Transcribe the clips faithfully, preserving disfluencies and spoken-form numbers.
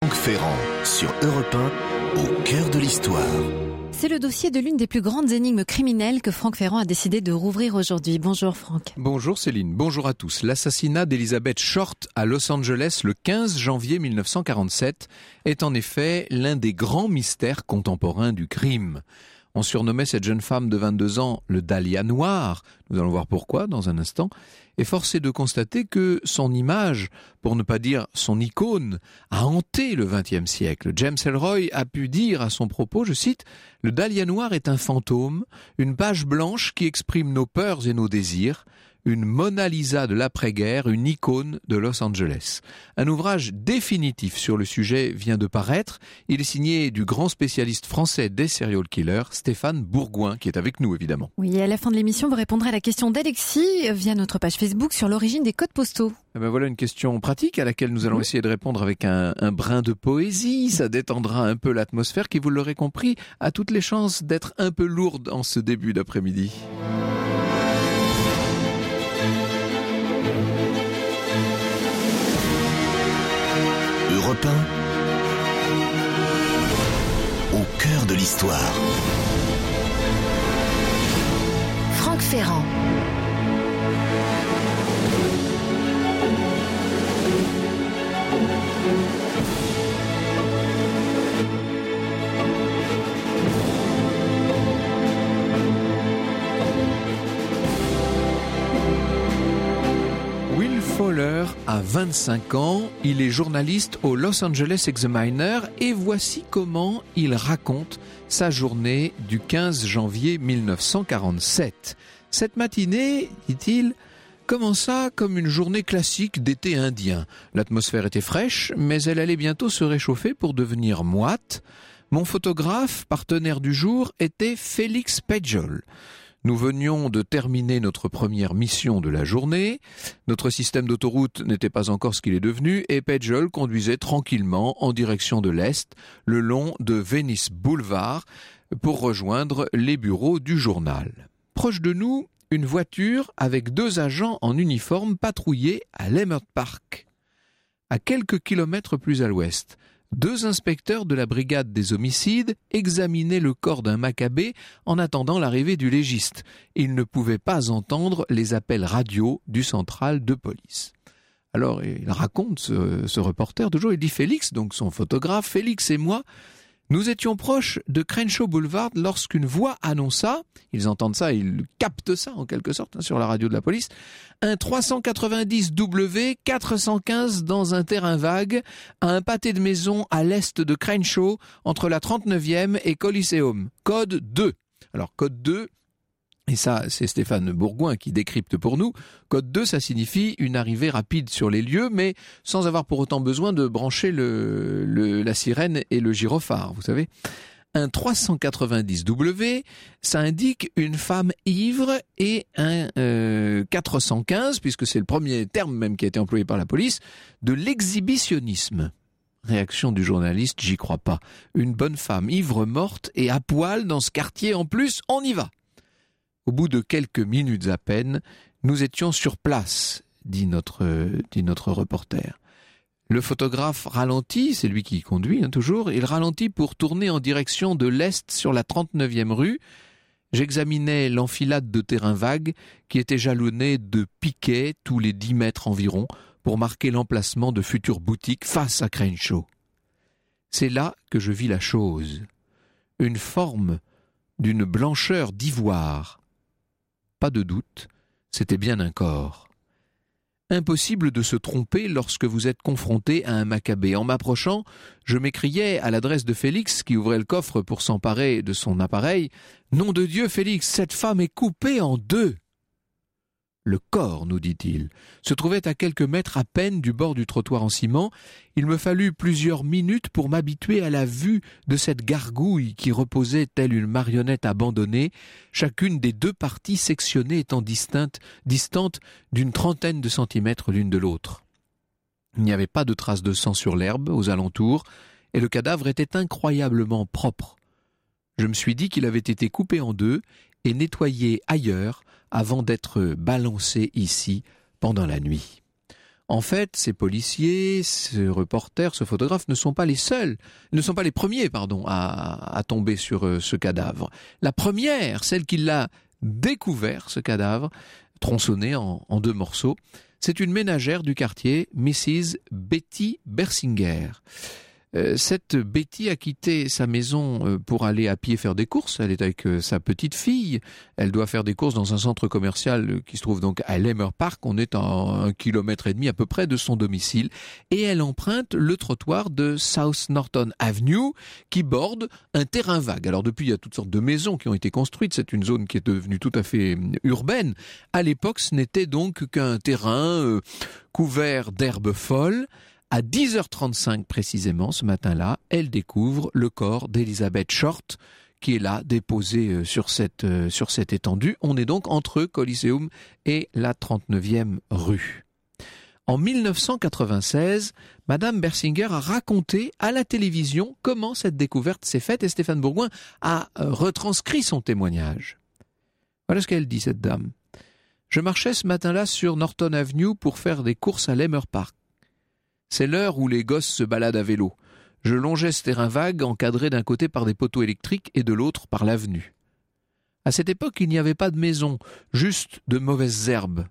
Franck Ferrand sur Europe un, au cœur de l'histoire. C'est le dossier de l'une des plus grandes énigmes criminelles que Franck Ferrand a décidé de rouvrir aujourd'hui. Bonjour Franck. Bonjour Céline, bonjour à tous. L'assassinat d'Elizabeth Short à Los Angeles le quinze janvier mille neuf cent quarante-sept est en effet l'un des grands mystères contemporains du crime. On surnommait cette jeune femme de vingt-deux ans le Dahlia noir, nous allons voir pourquoi dans un instant, et force est de constater que son image, pour ne pas dire son icône, a hanté le vingtième siècle. James Ellroy a pu dire à son propos, je cite, « Le Dahlia noir est un fantôme, une page blanche qui exprime nos peurs et nos désirs, une Mona Lisa de l'après-guerre, une icône de Los Angeles. » Un ouvrage définitif sur le sujet vient de paraître. Il est signé du grand spécialiste français des serial killers, Stéphane Bourgoin, qui est avec nous évidemment. Oui, et à la fin de l'émission, vous répondrez à la question d'Alexis via notre page Facebook sur l'origine des codes postaux. Eh ben voilà une question pratique à laquelle nous allons mmh. essayer de répondre avec un, un brin de poésie. Ça détendra un peu l'atmosphère qui, vous l'aurez compris, a toutes les chances d'être un peu lourde en ce début d'après-midi. Europe un, au cœur de l'histoire. Franck Ferrand. Will Fowler a vingt-cinq ans, il est journaliste au Los Angeles Examiner et voici comment il raconte sa journée du quinze janvier mille neuf cent quarante-sept. Cette matinée, dit-il, commença comme une journée classique d'été indien. L'atmosphère était fraîche, mais elle allait bientôt se réchauffer pour devenir moite. Mon photographe, partenaire du jour, était Félix Pagel. Nous venions de terminer notre première mission de la journée. Notre système d'autoroute n'était pas encore ce qu'il est devenu et Pagel conduisait tranquillement en direction de l'Est, le long de Venice Boulevard, pour rejoindre les bureaux du journal. Proche de nous, une voiture avec deux agents en uniforme patrouillait à Leimert Park. À quelques kilomètres plus à l'ouest, deux inspecteurs de la brigade des homicides examinaient le corps d'un Maccabée en attendant l'arrivée du légiste. Ils ne pouvaient pas entendre les appels radio du central de police. Alors, il raconte, ce, ce reporter, toujours, il dit Félix, donc son photographe, Félix et moi, nous étions proches de Crenshaw Boulevard lorsqu'une voix annonça, ils entendent ça, ils captent ça en quelque sorte hein, sur la radio de la police, un trois cent quatre-vingt-dix W quatre cent quinze dans un terrain vague à un pâté de maison à l'est de Crenshaw entre la trente-neuvième et Coliseum. Code deux. Alors code deux, et ça c'est Stéphane Bourgoin qui décrypte pour nous, code deux ça signifie une arrivée rapide sur les lieux mais sans avoir pour autant besoin de brancher le, le, la sirène et le gyrophare, vous savez. Un trois cent quatre-vingt-dix W, ça indique une femme ivre et un euh, quatre cent quinze, puisque c'est le premier terme même qui a été employé par la police, de l'exhibitionnisme. Réaction du journaliste, j'y crois pas. Une bonne femme ivre morte et à poil dans ce quartier en plus, on y va. Au bout de quelques minutes à peine, nous étions sur place, dit notre, dit notre reporter. Le photographe ralentit, c'est lui qui conduit hein, toujours, il ralentit pour tourner en direction de l'est sur la trente-neuvième rue. J'examinais l'enfilade de terrain vague qui était jalonnée de piquets tous les dix mètres environ pour marquer l'emplacement de futures boutiques face à Crenshaw. C'est là que je vis la chose. Une forme d'une blancheur d'ivoire. Pas de doute, c'était bien un corps. Impossible de se tromper lorsque vous êtes confronté à un Maccabée. En m'approchant, je m'écriai à l'adresse de Félix qui ouvrait le coffre pour s'emparer de son appareil. « Nom de Dieu, Félix, cette femme est coupée en deux !» Le corps, nous dit-il, se trouvait à quelques mètres à peine du bord du trottoir en ciment. Il me fallut plusieurs minutes pour m'habituer à la vue de cette gargouille qui reposait telle une marionnette abandonnée, chacune des deux parties sectionnées étant distinctes, distantes d'une trentaine de centimètres l'une de l'autre. Il n'y avait pas de traces de sang sur l'herbe aux alentours, et le cadavre était incroyablement propre. Je me suis dit qu'il avait été coupé en deux et nettoyé ailleurs, avant d'être balancé ici pendant la nuit. En fait, ces policiers, ces reporters, ce photographe ne sont pas les seuls, ne sont pas les premiers, pardon, à, à tomber sur euh, ce cadavre. La première, celle qui l'a découvert, ce cadavre, tronçonné en, en deux morceaux, c'est une ménagère du quartier, Missus Betty Bersinger. Euh, cette Betty a quitté sa maison euh, pour aller à pied faire des courses. Elle est avec euh, sa petite fille. Elle doit faire des courses dans un centre commercial euh, qui se trouve donc à Leimert Park. On est à un kilomètre et demi à peu près de son domicile. Et elle emprunte le trottoir de South Norton Avenue qui borde un terrain vague. Alors depuis, il y a toutes sortes de maisons qui ont été construites. C'est une zone qui est devenue tout à fait euh, urbaine. À l'époque, ce n'était donc qu'un terrain euh, couvert d'herbes folles. À dix heures trente-cinq précisément, ce matin-là, elle découvre le corps d'Elizabeth Short, qui est là, déposé sur cette, sur cette étendue. On est donc entre Coliseum et la trente-neuvième rue. En mille neuf cent quatre-vingt-seize, Madame Bersinger a raconté à la télévision comment cette découverte s'est faite et Stéphane Bourgoin a retranscrit son témoignage. Voilà ce qu'elle dit, cette dame. « Je marchais ce matin-là sur Norton Avenue pour faire des courses à Leimert Park. C'est l'heure où les gosses se baladent à vélo. Je longeais ce terrain vague encadré d'un côté par des poteaux électriques et de l'autre par l'avenue. À cette époque, il n'y avait pas de maison, juste de mauvaises herbes.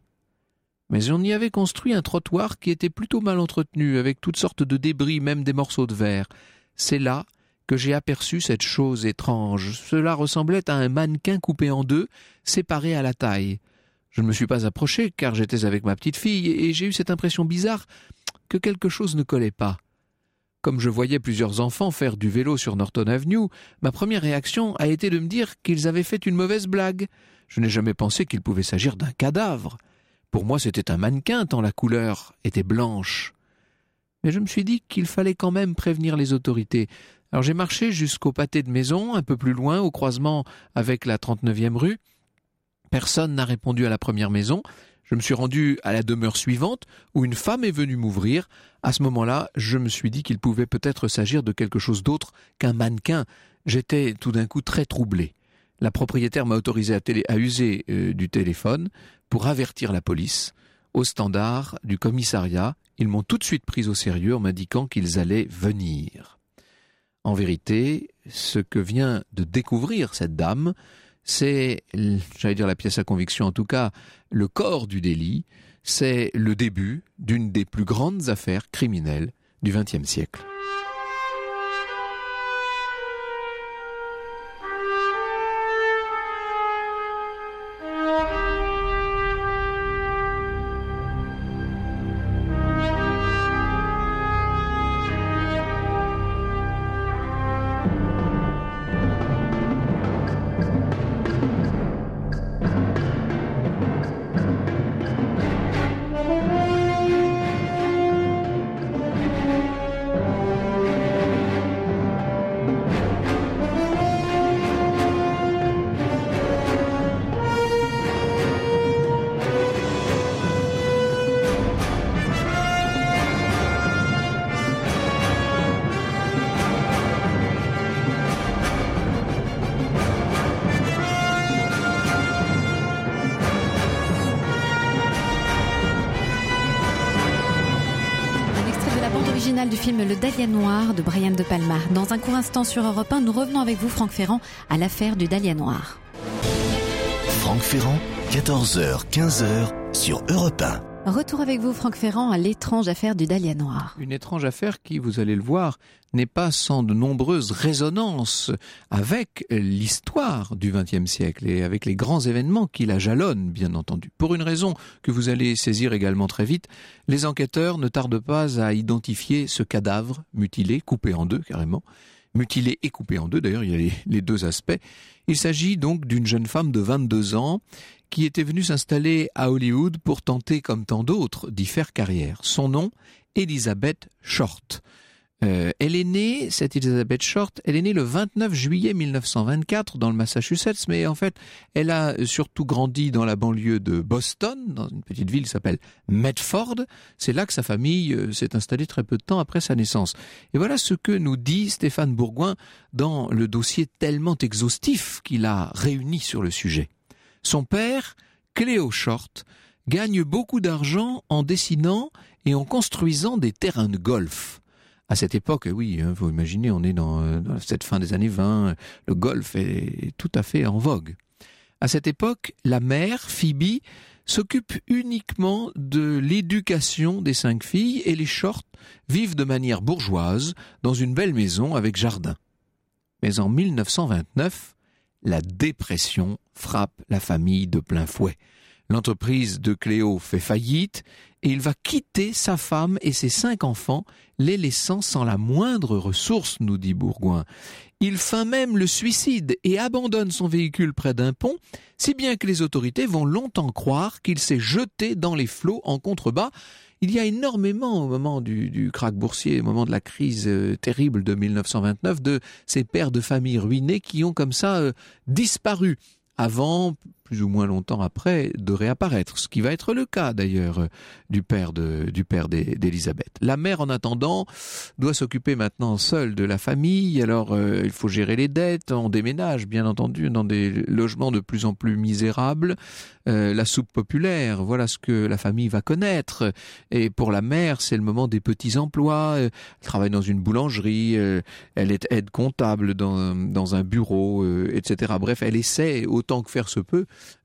Mais on y avait construit un trottoir qui était plutôt mal entretenu, avec toutes sortes de débris, même des morceaux de verre. C'est là que j'ai aperçu cette chose étrange. Cela ressemblait à un mannequin coupé en deux, séparé à la taille. Je ne me suis pas approché, car j'étais avec ma petite fille, et j'ai eu cette impression bizarre que quelque chose ne collait pas. Comme je voyais plusieurs enfants faire du vélo sur Norton Avenue, ma première réaction a été de me dire qu'ils avaient fait une mauvaise blague. Je n'ai jamais pensé qu'il pouvait s'agir d'un cadavre. Pour moi, c'était un mannequin tant la couleur était blanche. Mais je me suis dit qu'il fallait quand même prévenir les autorités. Alors j'ai marché jusqu'au pâté de maison, un peu plus loin, au croisement avec la trente-neuvième rue. Personne n'a répondu à la première maison. Je me suis rendu à la demeure suivante où une femme est venue m'ouvrir. À ce moment-là, je me suis dit qu'il pouvait peut-être s'agir de quelque chose d'autre qu'un mannequin. J'étais tout d'un coup très troublé. La propriétaire m'a autorisé à, télé- à user euh, du téléphone pour avertir la police. Au standard du commissariat, ils m'ont tout de suite pris au sérieux en m'indiquant qu'ils allaient venir. En vérité, ce que vient de découvrir cette dame, c'est, j'allais dire la pièce à conviction, en tout cas, le corps du délit, c'est le début d'une des plus grandes affaires criminelles du vingtième siècle. Du film Le Dahlia Noir de Brian De Palma. Dans un court instant sur Europe un, nous revenons avec vous, Franck Ferrand, à l'affaire du Dahlia Noir. Franck Ferrand, quatorze heures quinze sur Europe un. Retour avec vous, Franck Ferrand, à l'étrange affaire du Dahlia Noir. Une étrange affaire qui, vous allez le voir, n'est pas sans de nombreuses résonances avec l'histoire du vingtième siècle et avec les grands événements qui la jalonnent, bien entendu. Pour une raison que vous allez saisir également très vite, les enquêteurs ne tardent pas à identifier ce cadavre mutilé, coupé en deux carrément, mutilé et coupé en deux, d'ailleurs il y a les, les deux aspects. Il s'agit donc d'une jeune femme de vingt-deux ans qui était venue s'installer à Hollywood pour tenter, comme tant d'autres, d'y faire carrière. Son nom, Elizabeth Short. Euh, elle est née, cette Elizabeth Short, elle est née le vingt-neuf juillet mille neuf cent vingt-quatre dans le Massachusetts, mais en fait, elle a surtout grandi dans la banlieue de Boston, dans une petite ville qui s'appelle Medford. C'est là que sa famille euh, s'est installée très peu de temps après sa naissance. Et voilà ce que nous dit Stéphane Bourgoin dans le dossier tellement exhaustif qu'il a réuni sur le sujet. Son père, Cléo Short, gagne beaucoup d'argent en dessinant et en construisant des terrains de golf. À cette époque, oui, il faut imaginer, on est dans, dans cette fin des années vingt, le golf est tout à fait en vogue. À cette époque, la mère, Phoebe, s'occupe uniquement de l'éducation des cinq filles et les Short vivent de manière bourgeoise dans une belle maison avec jardin. Mais en mille neuf cent vingt-neuf, la dépression frappe la famille de plein fouet. L'entreprise de Cléo fait faillite et il va quitter sa femme et ses cinq enfants, les laissant sans la moindre ressource, nous dit Bourgoin. Il feint même le suicide et abandonne son véhicule près d'un pont, si bien que les autorités vont longtemps croire qu'il s'est jeté dans les flots en contrebas. Il y a énormément, au moment du, du krach boursier, au moment de la crise euh, terrible de mille neuf cent vingt-neuf, de ces pères de famille ruinés qui ont comme ça euh, disparu, avant, plus ou moins longtemps après, de réapparaître. Ce qui va être le cas d'ailleurs du père de, du père d'Élisabeth. La mère, en attendant, doit s'occuper maintenant seule de la famille. Alors, euh, il faut gérer les dettes. On déménage, bien entendu, dans des logements de plus en plus misérables. Euh, la soupe populaire, voilà ce que la famille va connaître. Et pour la mère, c'est le moment des petits emplois. Elle travaille dans une boulangerie. Euh, elle est aide comptable dans, dans un bureau, euh, et cetera. Bref, elle essaie, autant que faire se peut,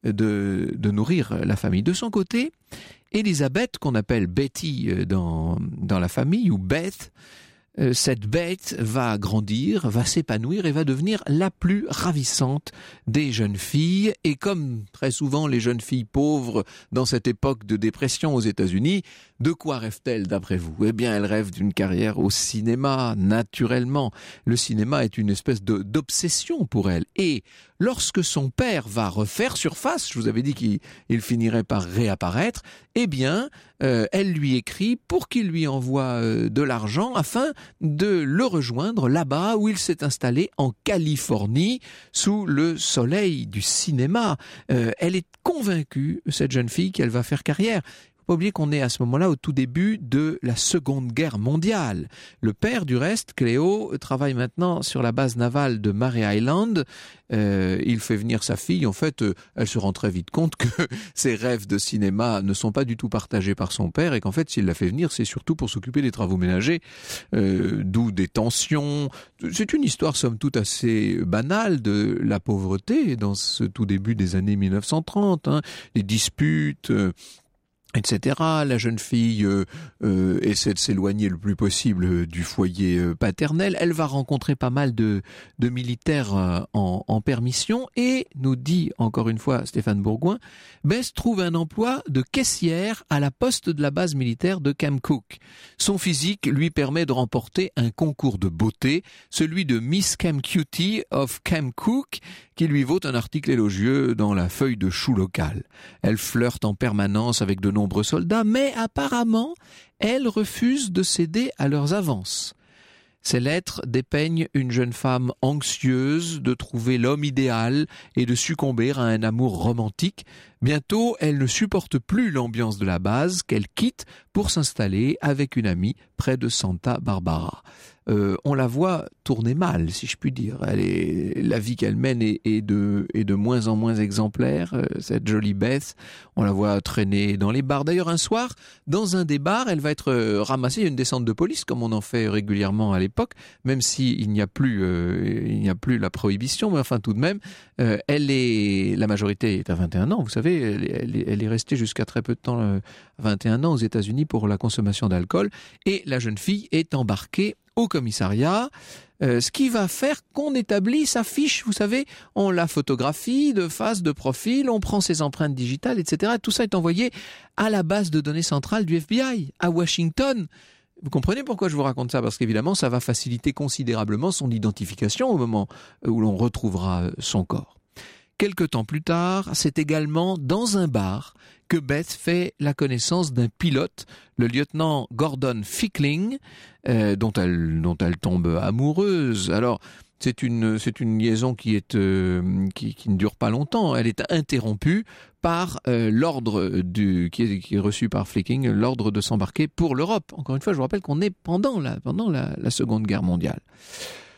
de, de nourrir la famille. De son côté, Élisabeth, qu'on appelle Betty dans, dans la famille, ou Beth, euh, cette Beth va grandir, va s'épanouir et va devenir la plus ravissante des jeunes filles. Et comme très souvent les jeunes filles pauvres dans cette époque de dépression aux États-Unis, de quoi rêvent-elles d'après vous ? Eh bien, elles rêvent d'une carrière au cinéma, naturellement. Le cinéma est une espèce de, d'obsession pour elles. Et lorsque son père va refaire surface, je vous avais dit qu'il il finirait par réapparaître, eh bien, euh, elle lui écrit pour qu'il lui envoie euh, de l'argent afin de le rejoindre là-bas où il s'est installé en Californie, sous le soleil du cinéma. Euh, elle est convaincue, cette jeune fille, qu'elle va faire carrière. Faut pas oublier qu'on est à ce moment-là au tout début de la Seconde Guerre mondiale. Le père, du reste, Cléo, travaille maintenant sur la base navale de Mare Island. Euh, il fait venir sa fille. En fait, euh, elle se rend très vite compte que ses rêves de cinéma ne sont pas du tout partagés par son père et qu'en fait, s'il la fait venir, c'est surtout pour s'occuper des travaux ménagers, euh, d'où des tensions. C'est une histoire, somme toute, assez banale de la pauvreté dans ce tout début des années mille neuf cent trente. Hein, les disputes... Euh, et cetera. La jeune fille euh, euh, essaie de s'éloigner le plus possible du foyer euh, paternel. Elle va rencontrer pas mal de, de militaires euh, en, en permission et, nous dit encore une fois Stéphane Bourgoin, Bess trouve un emploi de caissière à la poste de la base militaire de Camp Cook. Son physique lui permet de remporter un concours de beauté, celui de Miss Camp Cutie of Camp Cook, qui lui vaut un article élogieux dans la feuille de chou locale. Elle flirte en permanence avec de nombreux soldats, mais apparemment, elle refuse de céder à leurs avances. Ces lettres dépeignent une jeune femme anxieuse de trouver l'homme idéal et de succomber à un amour romantique. Bientôt, elle ne supporte plus l'ambiance de la base qu'elle quitte pour s'installer avec une amie près de Santa Barbara. Euh, on la voit tourner mal, si je puis dire. Elle est, la vie qu'elle mène est, est, de, est de moins en moins exemplaire, euh, cette jolie Beth. On la voit traîner dans les bars. D'ailleurs, un soir, dans un des bars, elle va être euh, ramassée. Il y a une descente de police, comme on en fait régulièrement à l'époque, même s'il n'y a plus, euh, il n'y a plus la prohibition, mais enfin tout de même, euh, elle est, la majorité est à vingt et un ans, vous savez, elle, elle, est, elle est restée jusqu'à très peu de temps, euh, vingt et un ans aux États-Unis pour la consommation d'alcool, et la jeune fille est embarquée au commissariat, euh, ce qui va faire qu'on établit sa fiche, vous savez, on la photographie de face, de profil, on prend ses empreintes digitales, et cetera. Tout ça est envoyé à la base de données centrale du F B I, à Washington. Vous comprenez pourquoi je vous raconte ça ? Parce qu'évidemment, ça va faciliter considérablement son identification au moment où l'on retrouvera son corps. Quelque temps plus tard, c'est également dans un bar que Beth fait la connaissance d'un pilote, le lieutenant Gordon Fickling, euh, dont elle dont elle tombe amoureuse. Alors, c'est une c'est une liaison qui est euh, qui, qui ne dure pas longtemps. Elle est interrompue par euh, l'ordre du qui est, qui est reçu par Fickling, l'ordre de s'embarquer pour l'Europe. Encore une fois, je vous rappelle qu'on est pendant la pendant la, la Seconde Guerre mondiale.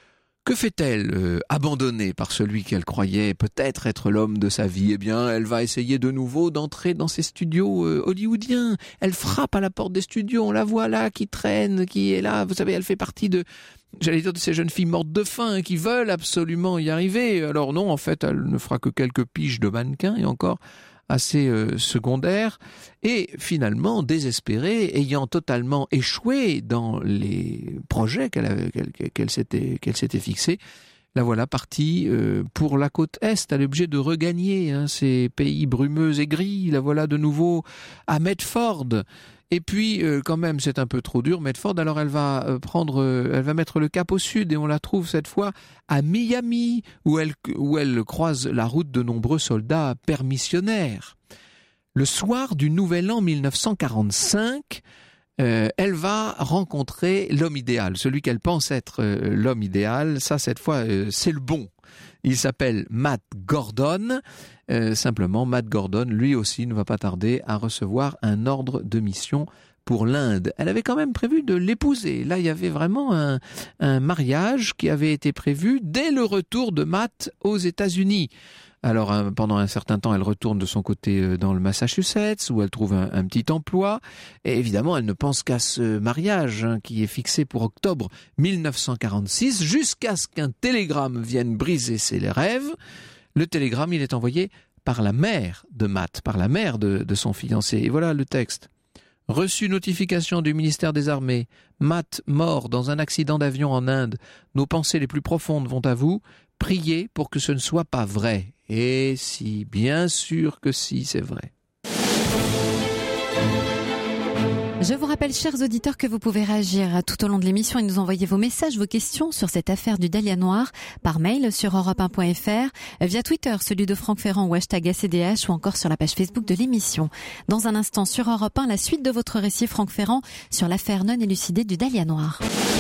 Que fait-elle euh, abandonnée par celui qu'elle croyait peut-être être l'homme de sa vie? Eh bien, elle va essayer de nouveau d'entrer dans ces studios euh, hollywoodiens. Elle frappe à la porte des studios, on la voit là, qui traîne, qui est là. Vous savez, elle fait partie de, j'allais dire, de ces jeunes filles mortes de faim qui veulent absolument y arriver. Alors non, en fait, elle ne fera que quelques piges de mannequin et encore assez euh, secondaire, et finalement désespérée, ayant totalement échoué dans les projets qu'elle, avait, qu'elle, qu'elle, s'était, qu'elle s'était fixés, la voilà partie euh, pour la côte Est. Elle est obligée de regagner hein, ces pays brumeux et gris. La voilà de nouveau à Medford. Et puis, euh, quand même, c'est un peu trop dur, Medford. Alors, elle va euh, prendre, euh, elle va mettre le cap au sud et on la trouve cette fois à Miami, où elle, où elle croise la route de nombreux soldats permissionnaires. Le soir du Nouvel An mille neuf cent quarante-cinq, euh, elle va rencontrer l'homme idéal, celui qu'elle pense être euh, l'homme idéal. Ça, cette fois, euh, c'est le bon. Il s'appelle Matt Gordon. Euh, simplement, Matt Gordon, lui aussi, ne va pas tarder à recevoir un ordre de mission pour l'Inde. Elle avait quand même prévu de l'épouser. Là, il y avait vraiment un, un mariage qui avait été prévu dès le retour de Matt aux États-Unis. Alors, hein, pendant un certain temps, elle retourne de son côté euh, dans le Massachusetts, où elle trouve un, un petit emploi. Et évidemment, elle ne pense qu'à ce mariage hein, qui est fixé pour octobre mille neuf cent quarante-six, jusqu'à ce qu'un télégramme vienne briser ses rêves. Le télégramme, il est envoyé par la mère de Matt, par la mère de, de son fiancé. Et voilà le texte. Reçu notification du ministère des Armées. Matt mort dans un accident d'avion en Inde. Nos pensées les plus profondes vont à vous. Priez pour que ce ne soit pas vrai. Et si, bien sûr que si, c'est vrai. Je vous rappelle, chers auditeurs, que vous pouvez réagir tout au long de l'émission et nous envoyer vos messages, vos questions sur cette affaire du Dahlia noir par mail sur europe un point f r, via Twitter, celui de Franck Ferrand ou hashtag A C D H, ou encore sur la page Facebook de l'émission. Dans un instant, sur Europe un, la suite de votre récit, Franck Ferrand, sur l'affaire non élucidée du Dahlia noir.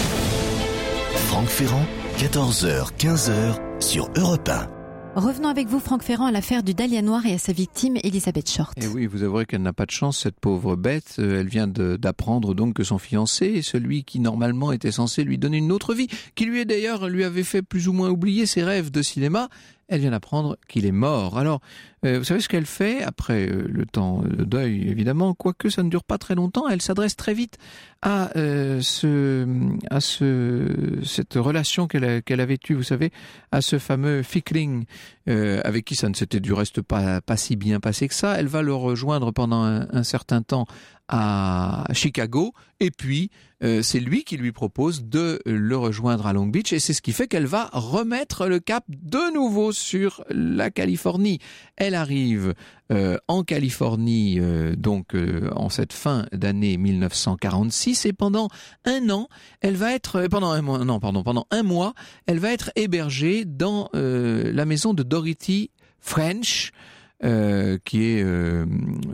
Franck Ferrand, quatorze heures quinze sur Europe un. Revenons avec vous, Franck Ferrand, à l'affaire du Dahlia noir et à sa victime, Elisabeth Short. Et oui, vous avouerez qu'elle n'a pas de chance, cette pauvre bête. Elle vient de, d'apprendre donc que son fiancé, celui qui normalement était censé lui donner une autre vie, qui lui est d'ailleurs, lui avait fait plus ou moins oublier ses rêves de cinéma, elle vient d'apprendre qu'il est mort. Alors, euh, vous savez ce qu'elle fait après euh, le temps de deuil, évidemment, quoique ça ne dure pas très longtemps, elle s'adresse très vite à euh, ce, à ce, cette relation qu'elle, a, qu'elle avait eue, vous savez, à ce fameux Fickling, euh, avec qui ça ne s'était du reste pas, pas si bien passé que ça. Elle va le rejoindre pendant un, un certain temps à Chicago, et puis euh, c'est lui qui lui propose de le rejoindre à Long Beach, et c'est ce qui fait qu'elle va remettre le cap de nouveau sur la Californie. Elle arrive euh, en Californie euh, donc euh, en cette fin d'année mille neuf cent quarante-six, et pendant un an, elle va être pendant un mois, non pardon, pendant un mois, elle va être hébergée dans euh, la maison de Dorothy French. Euh, qui est euh,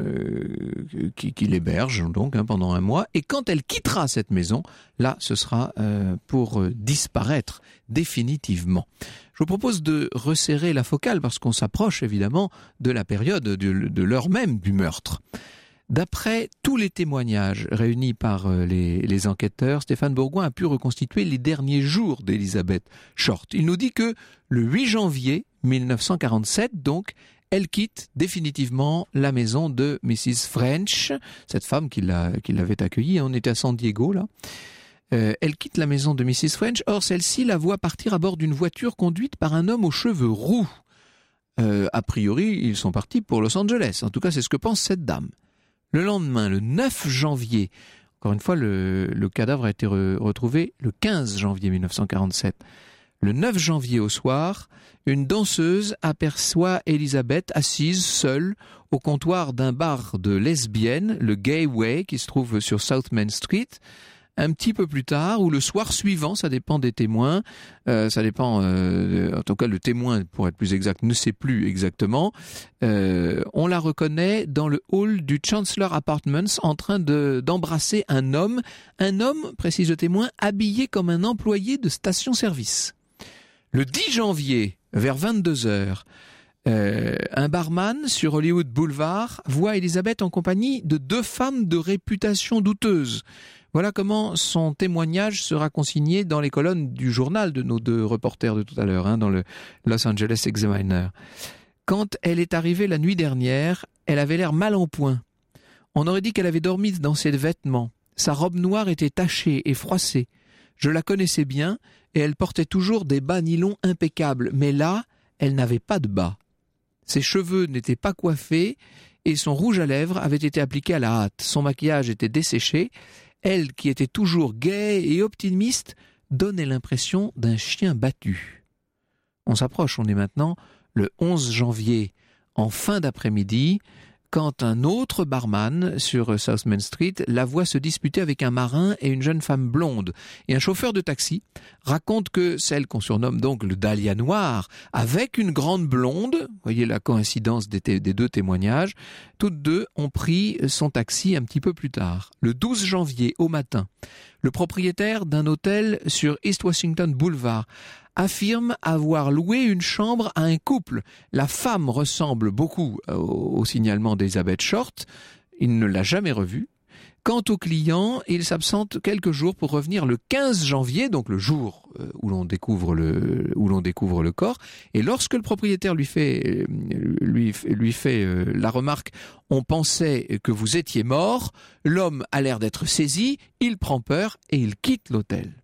euh, qui, qui l'héberge donc hein, pendant un mois, et quand elle quittera cette maison, là ce sera euh, pour euh, disparaître définitivement. Je vous propose de resserrer la focale parce qu'on s'approche évidemment de la période de, de l'heure même du meurtre. D'après tous les témoignages réunis par les, les enquêteurs, Stéphane Bourgoin a pu reconstituer les derniers jours d'Elisabeth Short. Il nous dit que le huit janvier mille neuf cent quarante-sept, donc, elle quitte définitivement la maison de missus French, cette femme qui, l'a, qui l'avait accueillie. On était à San Diego, là. Euh, elle quitte la maison de missus French. Or, celle-ci la voit partir à bord d'une voiture conduite par un homme aux cheveux roux. Euh, a priori, ils sont partis pour Los Angeles. En tout cas, c'est ce que pense cette dame. Le lendemain, le neuf janvier, encore une fois, le, le cadavre a été re, retrouvé le quinze janvier mille neuf cent quarante-sept. Le neuf janvier au soir, une danseuse aperçoit Elisabeth assise seule au comptoir d'un bar de lesbiennes, le Gay Way, qui se trouve sur South Main Street. Un petit peu plus tard, ou le soir suivant, ça dépend des témoins, euh, ça dépend, euh, en tout cas le témoin, pour être plus exact, ne sait plus exactement, euh, on la reconnaît dans le hall du Chancellor Apartments en train de, d'embrasser un homme, un homme, précise le témoin, habillé comme un employé de station-service. Le dix janvier, vers vingt-deux heures, euh, un barman sur Hollywood Boulevard voit Elisabeth en compagnie de deux femmes de réputation douteuse. Voilà comment son témoignage sera consigné dans les colonnes du journal de nos deux reporters de tout à l'heure, hein, dans le Los Angeles Examiner. Quand elle est arrivée la nuit dernière, elle avait l'air mal en point. On aurait dit qu'elle avait dormi dans ses vêtements. Sa robe noire était tachée et froissée. Je la connaissais bien et elle portait toujours des bas nylon impeccables, mais là, elle n'avait pas de bas. Ses cheveux n'étaient pas coiffés et son rouge à lèvres avait été appliqué à la hâte. Son maquillage était desséché. Elle, qui était toujours gaie et optimiste, donnait l'impression d'un chien battu. On s'approche, on est maintenant le onze janvier, en fin d'après-midi, quand un autre barman sur South Main Street la voit se disputer avec un marin et une jeune femme blonde. Et un chauffeur de taxi raconte que celle qu'on surnomme donc le Dahlia noir, avec une grande blonde, voyez la coïncidence des, té- des deux témoignages, toutes deux ont pris son taxi un petit peu plus tard, le douze janvier au matin. Le propriétaire d'un hôtel sur East Washington Boulevard affirme avoir loué une chambre à un couple. La femme ressemble beaucoup au, au signalement d'Elizabeth Short. Il ne l'a jamais revue. Quant au client, il s'absente quelques jours pour revenir le quinze janvier, donc le jour où l'on découvre le, où l'on découvre le corps. Et lorsque le propriétaire lui fait, lui, lui fait la remarque « On pensait que vous étiez mort », l'homme a l'air d'être saisi, il prend peur et il quitte l'hôtel.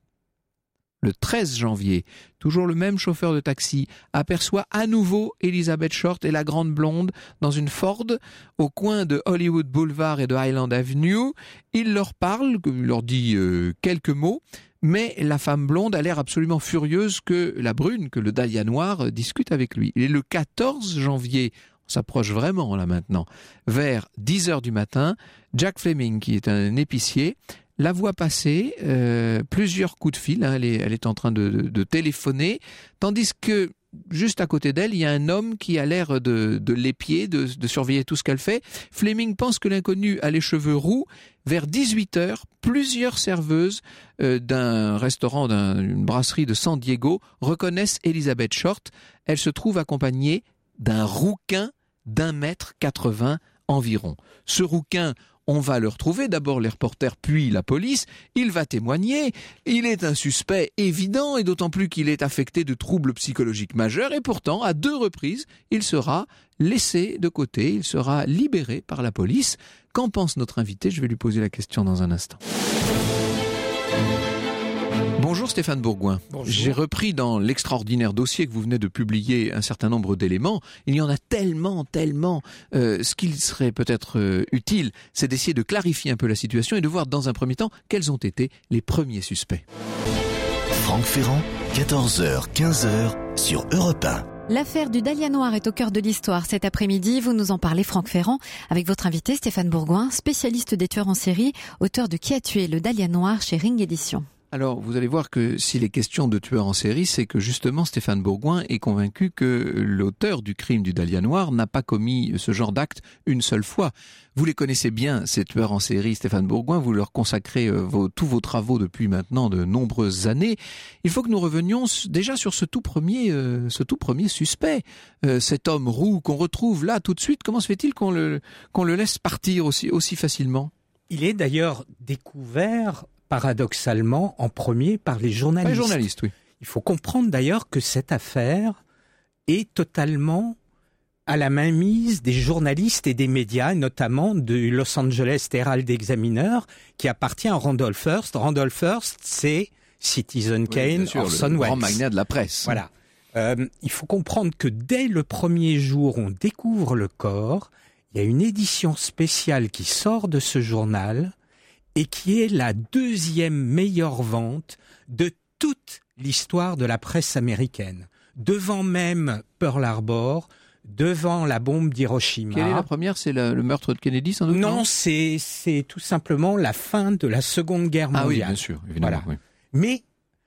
Le treize janvier, toujours le même chauffeur de taxi aperçoit à nouveau Elizabeth Short et la grande blonde dans une Ford au coin de Hollywood Boulevard et de Highland Avenue. Il leur parle, il leur dit euh, quelques mots, mais la femme blonde a l'air absolument furieuse que la brune, que le Dahlia noir, discute avec lui. Et le quatorze janvier, on s'approche vraiment là maintenant, vers dix heures du matin, Jack Fleming, qui est un épicier, la voit passer, euh, plusieurs coups de fil, hein, elle, est, elle est en train de, de, de téléphoner, tandis que juste à côté d'elle, il y a un homme qui a l'air de, de l'épier, de, de surveiller tout ce qu'elle fait. Fleming pense que l'inconnu a les cheveux roux. Vers dix-huit heures, plusieurs serveuses euh, d'un restaurant, d'un, d'une brasserie de San Diego reconnaissent Elizabeth Short. Elle se trouve accompagnée d'un rouquin d'un mètre quatre-vingts environ. Ce rouquin, on va le retrouver, d'abord les reporters, puis la police. Il va témoigner. Il est un suspect évident, et d'autant plus qu'il est affecté de troubles psychologiques majeurs. Et pourtant, à deux reprises, il sera laissé de côté. Il sera libéré par la police. Qu'en pense notre invité ? Je vais lui poser la question dans un instant. Bonjour Stéphane Bourgoin. Bonjour. J'ai repris dans l'extraordinaire dossier que vous venez de publier un certain nombre d'éléments. Il y en a tellement, tellement. Euh, ce qu'il serait peut-être euh, utile, c'est d'essayer de clarifier un peu la situation et de voir dans un premier temps quels ont été les premiers suspects. Franck Ferrand, quatorze heures quinze sur Europe un. L'affaire du Dahlia noir est au cœur de l'histoire. Cet après-midi, vous nous en parlez, Franck Ferrand, avec votre invité Stéphane Bourgoin, spécialiste des tueurs en série, auteur de Qui a tué le Dahlia noir chez Ring Éditions. Alors, vous allez voir que s'il est question de tueurs en série, c'est que justement Stéphane Bourgoin est convaincu que l'auteur du crime du Dahlia noir n'a pas commis ce genre d'acte une seule fois. Vous les connaissez bien, ces tueurs en série, Stéphane Bourgoin, vous leur consacrez vos, tous vos travaux depuis maintenant de nombreuses années. Il faut que nous revenions déjà sur ce tout premier, euh, ce tout premier suspect, euh, cet homme roux qu'on retrouve là tout de suite. Comment se fait-il qu'on le, qu'on le laisse partir aussi, aussi facilement ? Il est d'ailleurs découvert paradoxalement en premier par les journalistes. Les journalistes, oui. Il faut comprendre d'ailleurs que cette affaire est totalement à la mainmise des journalistes et des médias, notamment du Los Angeles Herald Examiner, qui appartient à Randolph Hearst. Randolph Hearst, c'est Citizen Kane, oui, Orson le Welles. grand magnat de la presse. Voilà. Euh, il faut comprendre que dès le premier jour où on découvre le corps, il y a une édition spéciale qui sort de ce journal et qui est la deuxième meilleure vente de toute l'histoire de la presse américaine. Devant même Pearl Harbor, devant la bombe d'Hiroshima. Quelle est la première ? C'est le, le meurtre de Kennedy, sans doute ? Non, non c'est, c'est tout simplement la fin de la Seconde Guerre mondiale. Ah oui, bien sûr, évidemment. Voilà. Oui. Mais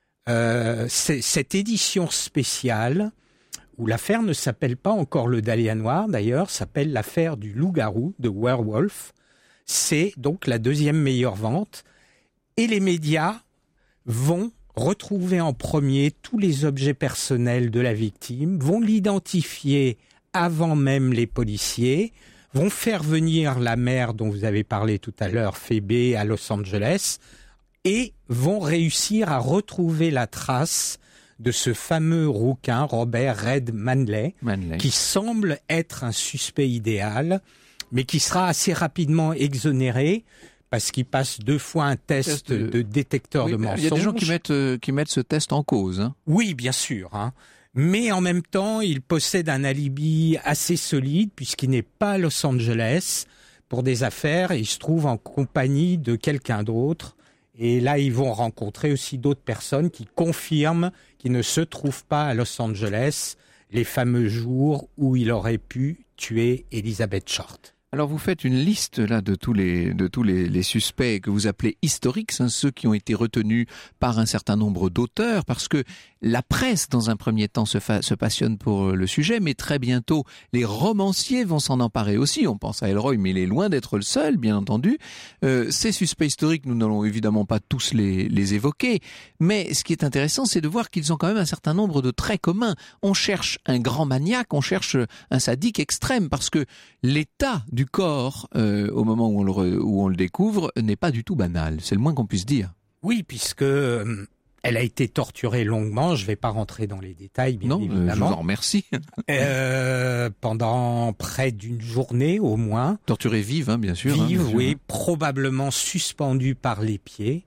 euh, c'est, cette édition spéciale, où l'affaire ne s'appelle pas encore le Dahlia noir, d'ailleurs, s'appelle l'affaire du loup-garou, de Werewolf, c'est donc la deuxième meilleure vente. Et les médias vont retrouver en premier tous les objets personnels de la victime, vont l'identifier avant même les policiers, vont faire venir la mère dont vous avez parlé tout à l'heure, Phoebe, à Los Angeles. et vont réussir à retrouver la trace de ce fameux rouquin, Robert Red Manley, Manley, qui semble être un suspect idéal, mais qui sera assez rapidement exonéré parce qu'il passe deux fois un test, test de... de détecteur oui, de mensonges. Il y a des gens qui mettent, euh, qui mettent ce test en cause. Hein. Oui, bien sûr. Hein. Mais en même temps, il possède un alibi assez solide puisqu'il n'est pas à Los Angeles pour des affaires et il se trouve en compagnie de quelqu'un d'autre. Et là, ils vont rencontrer aussi d'autres personnes qui confirment qu'il ne se trouve pas à Los Angeles les fameux jours où il aurait pu tuer Elizabeth Short. Alors vous faites une liste là de tous les de tous les, les suspects que vous appelez historiques, hein, ceux qui ont été retenus par un certain nombre d'auteurs, parce que la presse dans un premier temps se, fa- se passionne pour le sujet, mais très bientôt les romanciers vont s'en emparer aussi. On pense à Elroy, mais il est loin d'être le seul, bien entendu. Euh, ces suspects historiques, nous n'allons évidemment pas tous les, les évoquer, mais ce qui est intéressant, c'est de voir qu'ils ont quand même un certain nombre de traits communs. On cherche un grand maniaque, on cherche un sadique extrême, parce que l'état du du corps, euh, au moment où on, le re, où on le découvre, n'est pas du tout banal. C'est le moins qu'on puisse dire. Oui, puisque euh, elle a été torturée longuement. Je ne vais pas rentrer dans les détails, bien non, évidemment. Euh, je vous en remercie. euh, pendant près d'une journée au moins. Torturée vive, hein, bien sûr. Vive, hein, bien oui, sûr. Probablement suspendue par les pieds.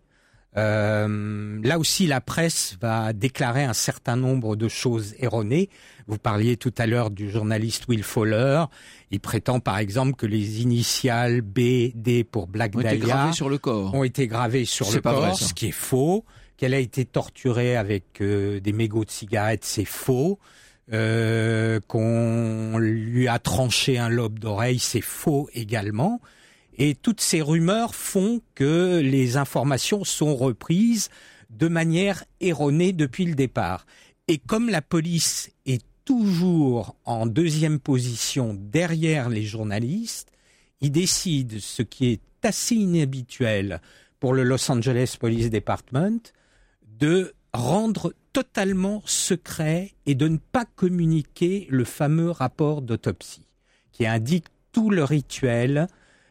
Euh, là aussi, la presse va déclarer un certain nombre de choses erronées. Vous parliez tout à l'heure du journaliste Will Fowler. Il prétend par exemple que les initiales B, D pour Black ont Dahlia été gravées sur le corps. ont été gravées sur C'est le pas corps, vrai, ça. ce qui est faux. Qu'elle a été torturée avec euh, des mégots de cigarettes, c'est faux. Euh, qu'on lui a tranché un lobe d'oreille, c'est faux également. Et toutes ces rumeurs font que les informations sont reprises de manière erronée depuis le départ. Et comme la police est toujours en deuxième position derrière les journalistes, ils décident, ce qui est assez inhabituel pour le Los Angeles Police Department, de rendre totalement secret et de ne pas communiquer le fameux rapport d'autopsie qui indique tout le rituel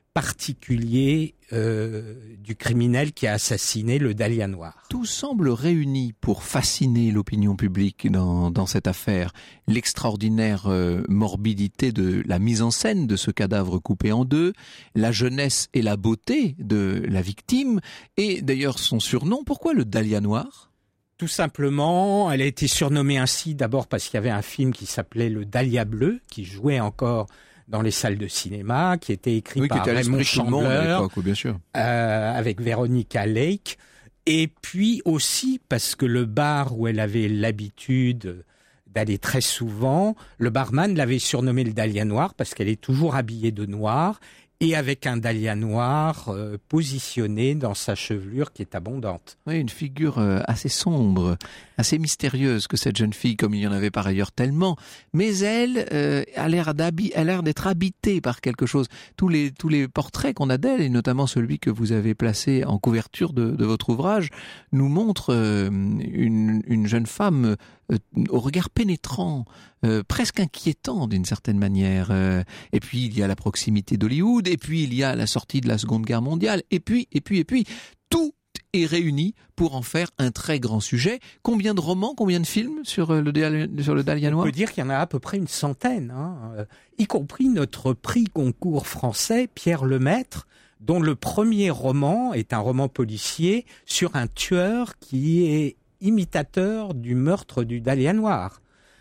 particulier euh, du criminel qui a assassiné le Dahlia noir. Tout semble réuni pour fasciner l'opinion publique dans, dans cette affaire. L'extraordinaire euh, morbidité de la mise en scène de ce cadavre coupé en deux, la jeunesse et la beauté de la victime, et d'ailleurs son surnom. Pourquoi le Dahlia noir ? Tout simplement, elle a été surnommée ainsi d'abord parce qu'il y avait un film qui s'appelait Le Dahlia bleu, qui jouait encore dans les salles de cinéma, qui était écrit oui, par qui Raymond Chandler, oui, bien sûr. Euh, avec Veronica Lake, et puis aussi parce que le bar où elle avait l'habitude d'aller très souvent, le barman l'avait surnommé le Dahlia noir parce qu'elle est toujours habillée de noir et avec un dahlia noir euh, positionné dans sa chevelure qui est abondante. Oui, une figure euh, assez sombre, assez mystérieuse que cette jeune fille, comme il y en avait par ailleurs tellement. Mais elle euh, a l'air d'habi- a l'air d'être habitée par quelque chose. Tous les tous les portraits qu'on a d'elle, et notamment celui que vous avez placé en couverture de, de votre ouvrage, nous montrent euh, une, une jeune femme euh, au regard pénétrant, euh, presque inquiétant d'une certaine manière. Euh, et puis il y a la proximité d'Hollywood, et puis il y a la sortie de la Seconde Guerre mondiale, et puis et puis et puis tout est réuni pour en faire un très grand sujet. Combien de romans, combien de films sur le, sur le Dahlia noir ? On peut dire qu'il y en a à peu près une centaine, hein, euh, y compris notre prix concours français, Pierre Lemaître, dont le premier roman est un roman policier sur un tueur qui est imitateur du meurtre du Dahlia noir.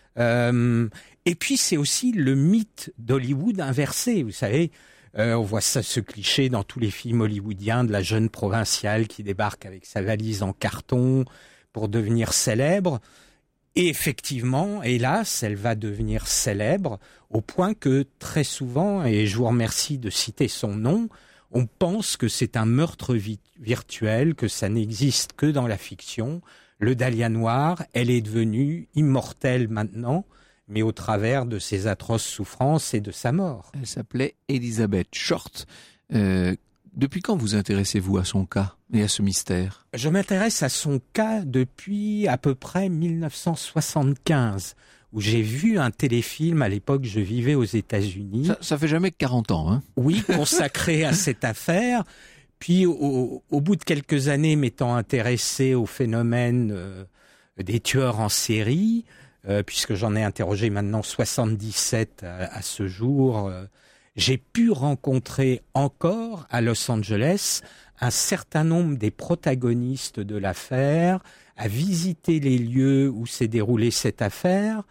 Euh, et puis c'est aussi le mythe d'Hollywood inversé, vous savez. Euh, on voit ça, ce cliché dans tous les films hollywoodiens de la jeune provinciale qui débarque avec sa valise en carton pour devenir célèbre. Et effectivement, hélas, elle va devenir célèbre au point que très souvent, et je vous remercie de citer son nom, on pense que c'est un meurtre vi- virtuel, que ça n'existe que dans la fiction. Le Dahlia noir, elle est devenue immortelle maintenant, mais au travers de ses atroces souffrances et de sa mort. Elle s'appelait Elizabeth Short. Euh, depuis quand vous intéressez-vous à son cas et à ce mystère ? Je m'intéresse à son cas depuis à peu près dix-neuf cent soixante-quinze, où j'ai vu un téléfilm, à l'époque je vivais aux États-Unis. Ça, ça fait jamais que quarante ans, hein ? Oui, consacré à cette affaire, Puis, au, au bout de quelques années, m'étant intéressé au phénomène euh, des tueurs en série, euh, puisque j'en ai interrogé maintenant soixante-dix-sept à, à ce jour, euh, j'ai pu rencontrer encore à Los Angeles un certain nombre des protagonistes de l'affaire, à visiter les lieux où s'est déroulée cette affaire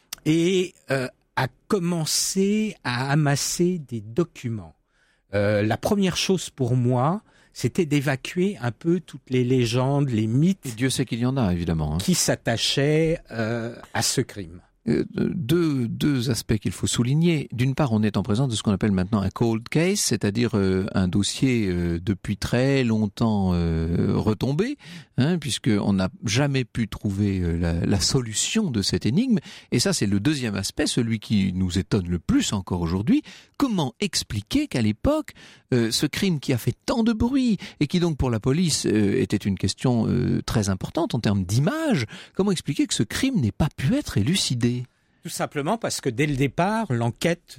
et euh, à commencer à amasser des documents. Euh, la première chose pour moi, c'était d'évacuer un peu toutes les légendes, les mythes. Et Dieu sait qu'il y en a, évidemment. Hein. Qui s'attachaient euh, à ce crime. Euh, deux, deux aspects qu'il faut souligner. D'une part, on est en présence de ce qu'on appelle maintenant un cold case, c'est-à-dire euh, un dossier euh, depuis très longtemps euh, retombé, hein, puisqu'on n'a jamais pu trouver euh, la, la solution de cette énigme. Et ça, c'est le deuxième aspect, celui qui nous étonne le plus encore aujourd'hui. Comment expliquer qu'à l'époque, euh, ce crime qui a fait tant de bruit et qui donc pour la police euh, était une question euh, très importante en termes d'image, comment expliquer que ce crime n'ait pas pu être élucidé ? Tout simplement parce que dès le départ, l'enquête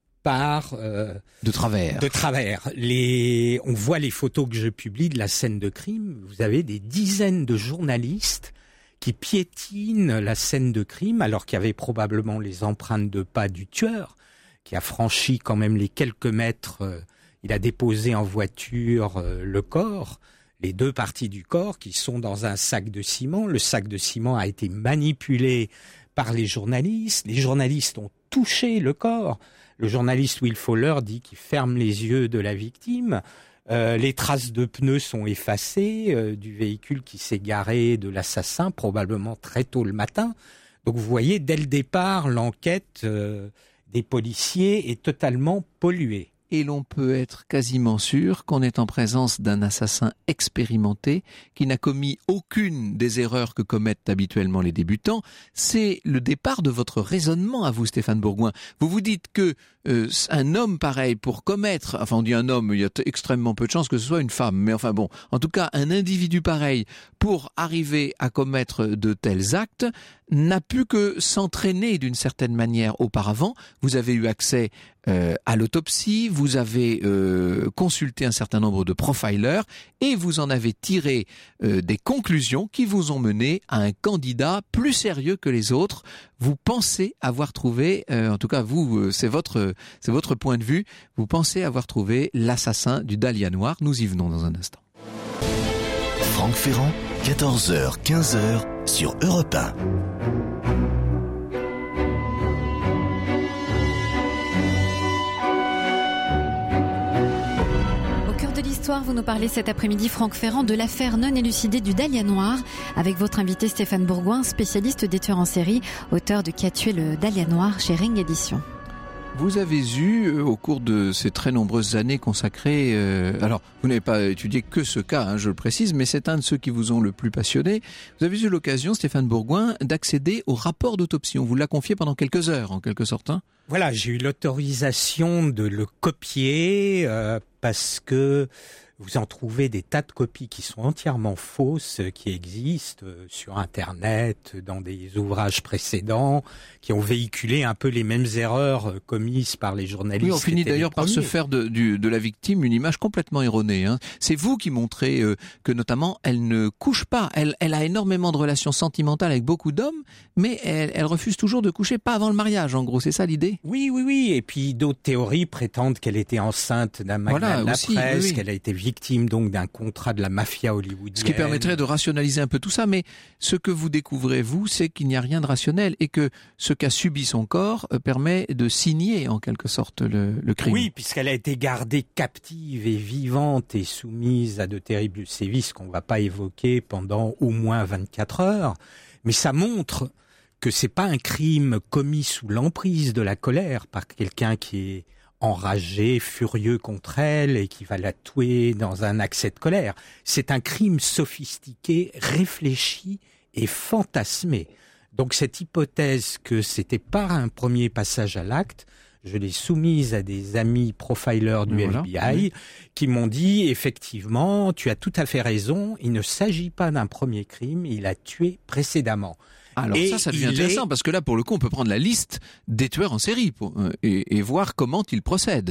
part euh, de travers. De travers. Les, on voit les photos que je publie de la scène de crime. Vous avez des dizaines de journalistes qui piétinent la scène de crime, alors qu'il y avait probablement les empreintes de pas du tueur, qui a franchi quand même les quelques mètres. Euh, il a déposé en voiture euh, le corps, les deux parties du corps qui sont dans un sac de ciment. Le sac de ciment a été manipulé par les journalistes. Les journalistes ont touché le corps. Le journaliste Will Fowler dit qu'il ferme les yeux de la victime. Euh, les traces de pneus sont effacées euh, du véhicule qui s'est garé de l'assassin, probablement très tôt le matin. Donc vous voyez, dès le départ, l'enquête euh, des policiers est totalement polluée. Et l'on peut être quasiment sûr qu'on est en présence d'un assassin expérimenté qui n'a commis aucune des erreurs que commettent habituellement les débutants. C'est le départ de votre raisonnement à vous, Stéphane Bourgoin. Vous vous dites que euh, un homme pareil pour commettre, enfin on dit un homme, il y a t- extrêmement peu de chances que ce soit une femme, mais enfin bon, en tout cas un individu pareil pour arriver à commettre de tels actes n'a pu que s'entraîner d'une certaine manière auparavant. Vous avez eu accès euh, à l'autopsie, vous avez euh, consulté un certain nombre de profilers et vous en avez tiré euh, des conclusions qui vous ont mené à un candidat plus sérieux que les autres. Vous pensez avoir trouvé, euh, en tout cas vous, euh, c'est votre, c'est votre point de vue, vous pensez avoir trouvé l'assassin du Dahlia noir. Nous y venons dans un instant. Franck Ferrand, quatorze heures quinze sur Europe un. Vous nous parlez cet après-midi, Franck Ferrand, de l'affaire non élucidée du Dahlia noir, avec votre invité Stéphane Bourgoin, spécialiste des tueurs en série, auteur de Qui a tué le Dahlia noir chez Ring Éditions. Vous avez eu, au cours de ces très nombreuses années consacrées, euh, alors vous n'avez pas étudié que ce cas, hein, je le précise, mais c'est un de ceux qui vous ont le plus passionné. Vous avez eu l'occasion, Stéphane Bourgoin, d'accéder au rapport d'autopsie. On vous l'a confié pendant quelques heures, en quelque sorte. Hein. Voilà, j'ai eu l'autorisation de le copier euh, parce que vous en trouvez des tas de copies qui sont entièrement fausses, qui existent sur Internet, dans des ouvrages précédents, qui ont véhiculé un peu les mêmes erreurs commises par les journalistes. Oui, on finit d'ailleurs par se faire de, du, de la victime une image complètement erronée. Hein. C'est vous qui montrez euh, que notamment elle ne couche pas. Elle, elle a énormément de relations sentimentales avec beaucoup d'hommes, mais elle, elle refuse toujours de coucher, pas avant le mariage, en gros. C'est ça l'idée ? Oui, oui, oui. Et puis d'autres théories prétendent qu'elle était enceinte d'un magnat voilà, de la aussi, presse, oui, oui. qu'elle a été victime donc d'un contrat de la mafia hollywoodienne. Ce qui permettrait de rationaliser un peu tout ça, mais ce que vous découvrez, vous, c'est qu'il n'y a rien de rationnel et que ce qu'a subi son corps permet de signer en quelque sorte le, le crime. Oui, puisqu'elle a été gardée captive et vivante et soumise à de terribles sévices qu'on ne va pas évoquer pendant au moins vingt-quatre heures, mais ça montre que c'est pas un crime commis sous l'emprise de la colère par quelqu'un qui est enragé, furieux contre elle et qui va la tuer dans un accès de colère. C'est un crime sophistiqué, réfléchi et fantasmé. Donc cette hypothèse que c'était par un premier passage à l'acte, je l'ai soumise à des amis profilers du voilà, F B I oui. qui m'ont dit effectivement, tu as tout à fait raison, il ne s'agit pas d'un premier crime, il a tué précédemment. Alors et ça, ça devient intéressant, est... parce que là, pour le coup, on peut prendre la liste des tueurs en série pour, euh, et, et voir comment ils procèdent.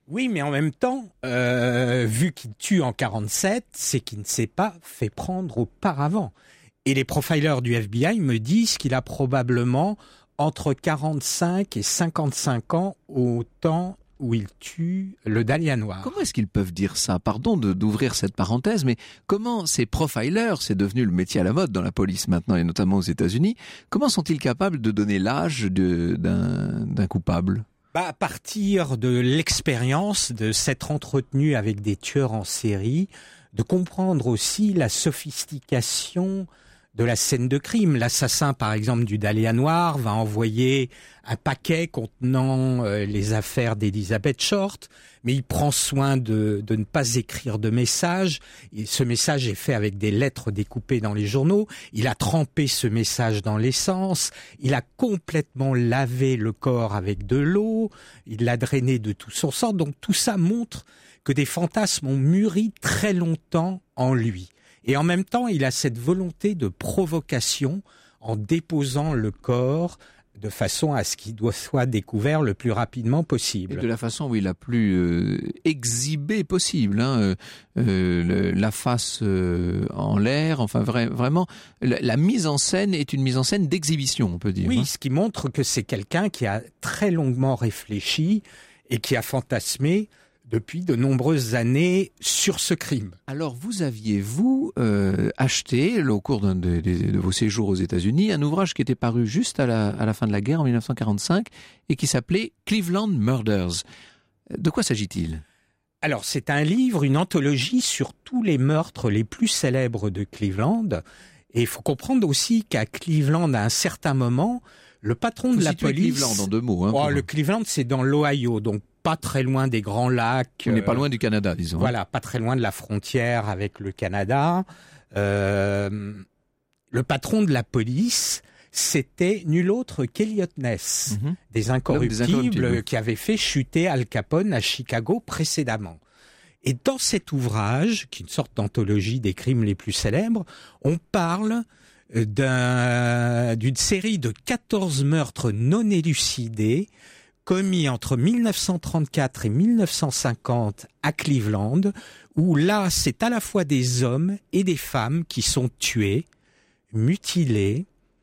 Oui, mais en même temps, euh, vu qu'il tue en quarante-sept, c'est qu'il ne s'est pas fait prendre auparavant. Et les profilers du F B I me disent qu'il a probablement entre quarante-cinq et cinquante-cinq ans au temps où il tue le Dahlia noir. Comment est-ce qu'ils peuvent dire ça? Pardon de, d'ouvrir cette parenthèse, mais comment ces profilers, c'est devenu le métier à la mode dans la police maintenant, et notamment aux États-Unis, comment sont-ils capables de donner l'âge de, d'un, d'un coupable? Bah, à partir de l'expérience de s'être entretenu avec des tueurs en série, de comprendre aussi la sophistication de la scène de crime. L'assassin, par exemple, du Dahlia noir va envoyer un paquet contenant euh, les affaires d'Elizabeth Short, mais il prend soin de, de ne pas écrire de message. Et ce message est fait avec des lettres découpées dans les journaux. Il a trempé ce message dans l'essence. Il a complètement lavé le corps avec de l'eau. Il l'a drainé de tout son sang. Donc tout ça montre que des fantasmes ont mûri très longtemps en lui. Et en même temps, il a cette volonté de provocation en déposant le corps de façon à ce qu'il soit découvert le plus rapidement possible. Et de la façon, oui, la plus euh, exhibée possible. Hein, euh, euh, le, la face euh, en l'air, enfin vra- vraiment, la, la mise en scène est une mise en scène d'exhibition, on peut dire. Oui, hein. ce qui montre que c'est quelqu'un qui a très longuement réfléchi et qui a fantasmé depuis de nombreuses années sur ce crime. Alors, vous aviez, vous, euh, acheté, au cours d'un de, de, de vos séjours aux États-Unis, un ouvrage qui était paru juste à la, à la fin de la guerre, en dix-neuf cent quarante-cinq, et qui s'appelait Cleveland Murders. De quoi s'agit-il ? Alors, c'est un livre, une anthologie sur tous les meurtres les plus célèbres de Cleveland. Et il faut comprendre aussi qu'à Cleveland, à un certain moment, le patron Faut de la situer police... Cleveland en deux mots. Hein, oh, pour... Le Cleveland, c'est dans l'Ohio, donc pas très loin des Grands Lacs. On n'est pas loin du Canada, disons. Voilà, pas très loin de la frontière avec le Canada. Euh, le patron de la police, c'était nul autre qu'Eliot Ness, Mm-hmm. des Incorruptibles, des Incorruptibles, oui. qui avait fait chuter Al Capone à Chicago précédemment. Et dans cet ouvrage, qui est une sorte d'anthologie des crimes les plus célèbres, on parle d'un, d'une série de quatorze meurtres non élucidés commis entre dix-neuf cent trente-quatre et dix-neuf cent cinquante à Cleveland, où là, c'est à la fois des hommes et des femmes qui sont tués, mutilés,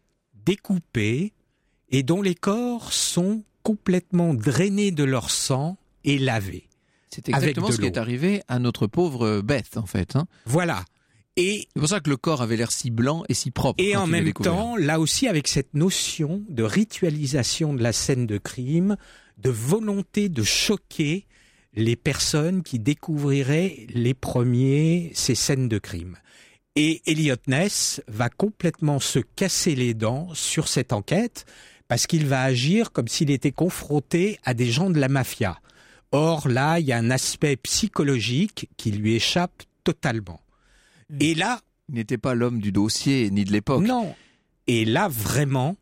découpés, et dont les corps sont complètement drainés de leur sang et lavés. C'est exactement ce qui l'eau. est arrivé à notre pauvre Beth, en fait. Hein. Voilà. Et, c'est pour ça que le corps avait l'air si blanc et si propre. et quand en il l'a même découvert. temps, là aussi, avec cette notion de ritualisation de la scène de crime, de volonté de choquer les personnes qui découvriraient les premiers ces scènes de crime. Et Eliot Ness va complètement se casser les dents sur cette enquête parce qu'il va agir comme s'il était confronté à des gens de la mafia. Or, là, il y a un aspect psychologique qui lui échappe totalement. Et là... Il n'était pas l'homme du dossier, ni de l'époque. Non. Et là, vraiment,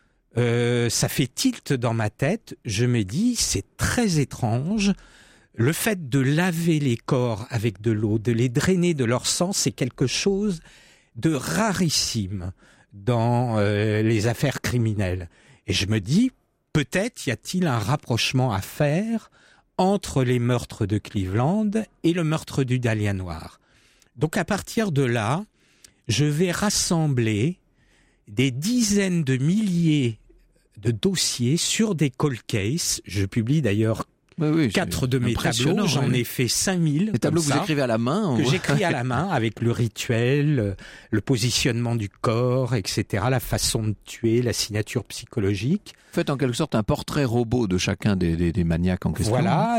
euh, ça fait tilt dans ma tête. Je me dis, c'est très étrange. Le fait de laver les corps avec de l'eau, de les drainer de leur sang, c'est quelque chose de rarissime dans euh, les affaires criminelles. Et je me dis, peut-être y a-t-il un rapprochement à faire entre les meurtres de Cleveland et le meurtre du Dahlia noir. Donc à partir de là, je vais rassembler des dizaines de milliers de dossiers sur des cold cases. Je publie d'ailleurs oui, oui, quatre de mes tableaux. J'en oui. ai fait cinq mille. Les tableaux que ça, vous écrivez à la main. que j'écris à la main avec le rituel, le positionnement du corps, et cetera, la façon de tuer, la signature psychologique. Faites en quelque sorte un portrait robot de chacun des, des, des maniaques en question. Voilà,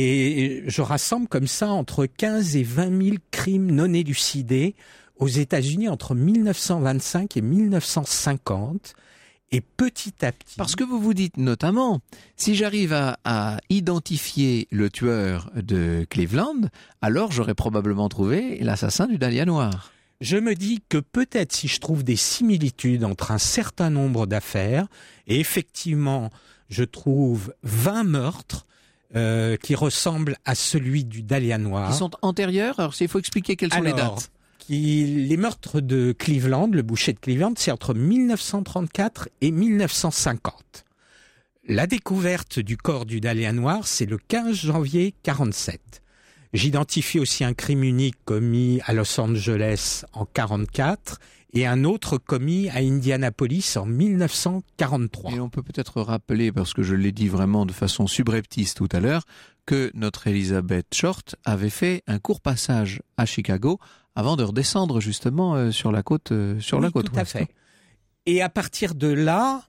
et je rassemble comme ça entre quinze et vingt mille crimes non élucidés aux États-Unis entre dix-neuf cent vingt-cinq et dix-neuf cent cinquante. Et petit à petit... Parce que vous vous dites notamment, si j'arrive à, à identifier le tueur de Cleveland, alors j'aurais probablement trouvé l'assassin du Dahlia noir. Je me dis que peut-être si je trouve des similitudes entre un certain nombre d'affaires, et effectivement, je trouve vingt meurtres euh, qui ressemblent à celui du Dahlia noir. Qui sont antérieurs, alors il faut expliquer quelles sont alors, les dates. Qui, les meurtres de Cleveland, le boucher de Cleveland, c'est entre dix-neuf cent trente-quatre et dix-neuf cent cinquante. la découverte du corps du Dahlia noir, c'est le quinze janvier quarante-sept. J'identifie aussi un crime unique commis à Los Angeles en quarante-quatre et un autre commis à Indianapolis en mille neuf cent quarante-trois. Et on peut peut-être rappeler, parce que je l'ai dit vraiment de façon subreptice tout à l'heure, que notre Elizabeth Short avait fait un court passage à Chicago avant de redescendre justement sur la côte, sur oui, la côte tout ouest. À fait. Et à partir de là,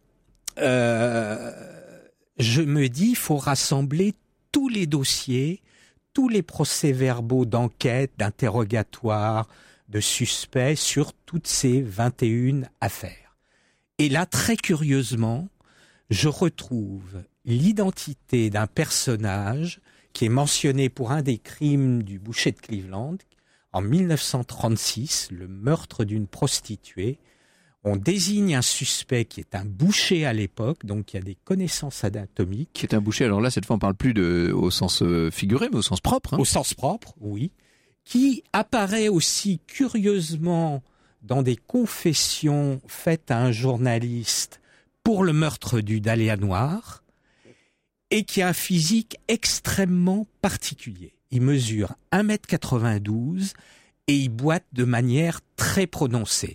euh, je me dis, il faut rassembler tous les dossiers, tous les procès-verbaux d'enquête, d'interrogatoire, de suspects sur toutes ces vingt et une affaires. Et là, très curieusement, je retrouve l'identité d'un personnage qui est mentionné pour un des crimes du boucher de Cleveland en mille neuf cent trente-six, le meurtre d'une prostituée. On désigne un suspect qui est un boucher à l'époque, donc il y a des connaissances anatomiques. Qui est un boucher, alors là, cette fois, on parle plus de, au sens figuré, mais au sens propre. Hein. Au sens propre, oui. Qui apparaît aussi curieusement dans des confessions faites à un journaliste pour le meurtre du Dahlia noir, et qui a un physique extrêmement particulier. Il mesure un mètre quatre-vingt-douze et il boite de manière très prononcée.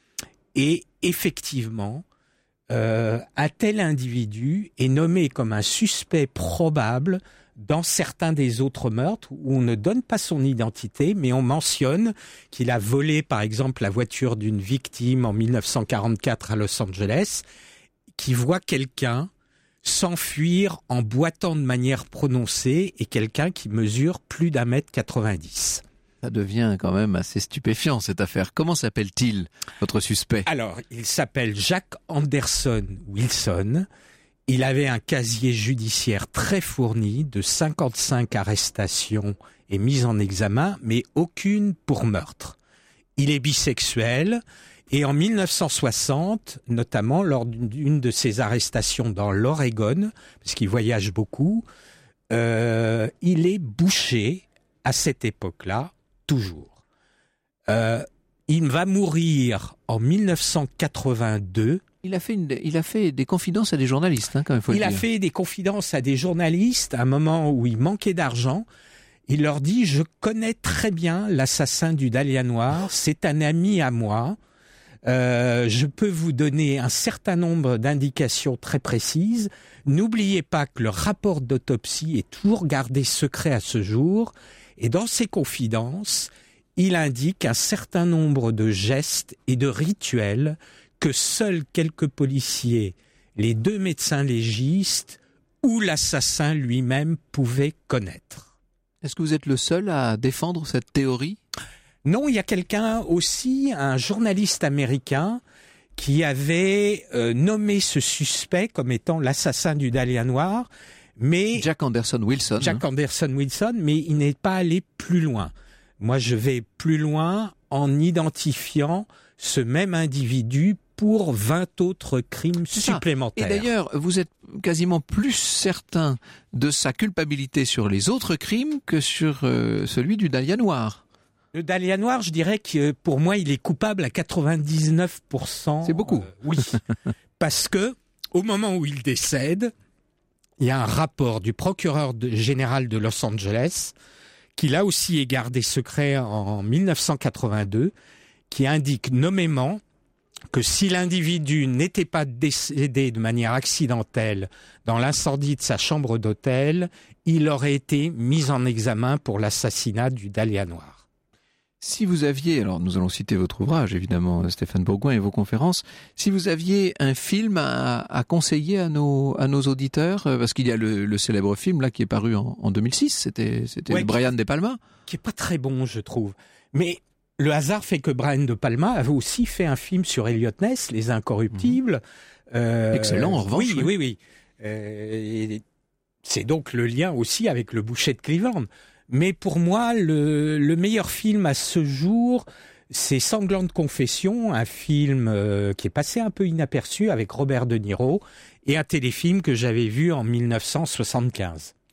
Et effectivement, euh, un tel individu est nommé comme un suspect probable dans certains des autres meurtres où on ne donne pas son identité, mais on mentionne qu'il a volé, par exemple, la voiture d'une victime en mille neuf cent quarante-quatre à Los Angeles, qui voit quelqu'un s'enfuir en boitant de manière prononcée et quelqu'un qui mesure plus d'un mètre quatre-vingt-dix. Ça devient quand même assez stupéfiant, cette affaire. Comment s'appelle-t-il, votre suspect ? Alors, il s'appelle Jack Anderson Wilson. Il avait un casier judiciaire très fourni de cinquante-cinq arrestations et mises en examen, mais aucune pour meurtre. Il est bisexuel et en mille neuf cent soixante, notamment lors d'une de ses arrestations dans l'Oregon, parce qu'il voyage beaucoup, euh, il est bouché à cette époque-là, toujours. Euh, il va mourir en mille neuf cent quatre-vingt-deux. Il a fait, une, il a fait des confidences à des journalistes, hein, quand même, faut le dire. Il a fait des confidences à des journalistes à un moment où il manquait d'argent. Il leur dit « Je connais très bien l'assassin du Dahlia noir, c'est un ami à moi. Euh, je peux vous donner un certain nombre d'indications très précises. N'oubliez pas que le rapport d'autopsie est toujours gardé secret à ce jour. Et dans ses confidences, il indique un certain nombre de gestes et de rituels que seuls quelques policiers, les deux médecins légistes ou l'assassin lui-même pouvaient connaître. » Est-ce que vous êtes le seul à défendre cette théorie ? Non, il y a quelqu'un aussi, un journaliste américain, qui avait euh, nommé ce suspect comme étant l'assassin du Dahlia noir, mais Jack Anderson Wilson. Jack hein. Anderson Wilson, mais il n'est pas allé plus loin. Moi, je vais plus loin en identifiant ce même individu pour vingt autres crimes supplémentaires. Et d'ailleurs, vous êtes quasiment plus certain de sa culpabilité sur les autres crimes que sur euh, celui du Dahlia noir. Le Dahlia noir, je dirais que pour moi, il est coupable à quatre-vingt-dix-neuf pour cent. C'est beaucoup. Euh, oui, parce que au moment où il décède, il y a un rapport du procureur de, général de Los Angeles, qui là aussi est gardé secret en mille neuf cent quatre-vingt-deux, qui indique nommément que si l'individu n'était pas décédé de manière accidentelle dans l'incendie de sa chambre d'hôtel, il aurait été mis en examen pour l'assassinat du Dahlia noir. Si vous aviez, alors nous allons citer votre ouvrage évidemment, Stéphane Bourgoin, et vos conférences, si vous aviez un film à, à conseiller à nos, à nos auditeurs, parce qu'il y a le, le célèbre film là qui est paru en, en deux mille six, c'était, c'était ouais, Brian De Palma. Qui est pas très bon, je trouve. Mais le hasard fait que Brian De Palma avait aussi fait un film sur Elliot Ness, Les Incorruptibles. Mmh. Euh, Excellent, en revanche. Oui, oui, oui. oui. Euh, c'est donc le lien aussi avec Le Boucher de Cleveland. Mais pour moi, le, le meilleur film à ce jour, c'est Sanglante Confession, un film euh, qui est passé un peu inaperçu avec Robert De Niro, et un téléfilm que j'avais vu en mille neuf cent soixante-quinze.